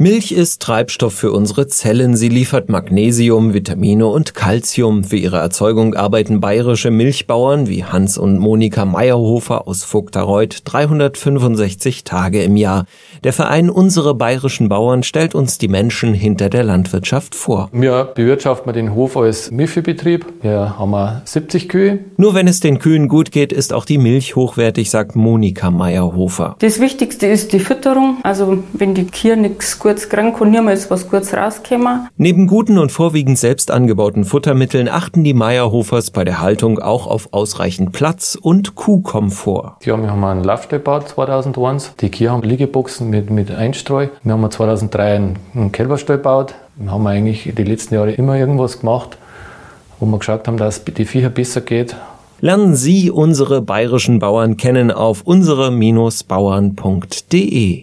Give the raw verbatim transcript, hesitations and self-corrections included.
Milch ist Treibstoff für unsere Zellen. Sie liefert Magnesium, Vitamine und Calcium. Für ihre Erzeugung arbeiten bayerische Milchbauern wie Hans und Monika Meyerhofer aus Vogtareuth dreihundertfünfundsechzig Tage im Jahr. Der Verein Unsere Bayerischen Bauern stellt uns die Menschen hinter der Landwirtschaft vor. Wir bewirtschaften den Hof als Milchviehbetrieb. Wir haben siebzig Kühe. Nur wenn es den Kühen gut geht, ist auch die Milch hochwertig, sagt Monika Meyerhofer. Das Wichtigste ist die Fütterung. Also wenn die Kühe nichts kurz krank und niemals was kurz rauskommen. Neben guten und vorwiegend selbst angebauten Futtermitteln achten die Meyerhofers bei der Haltung auch auf ausreichend Platz und Kuhkomfort. Ja, wir haben einen Laufstall gebaut zweitausendeins. Die Kühe haben Liegeboxen mit, mit Einstreu. Wir haben zweitausenddrei einen, einen Kälberstall gebaut. Wir haben eigentlich die letzten Jahre immer irgendwas gemacht, wo wir geschaut haben, dass es die Viecher besser geht. Lernen Sie unsere bayerischen Bauern kennen auf unsere Bindestrich bauern punkt de.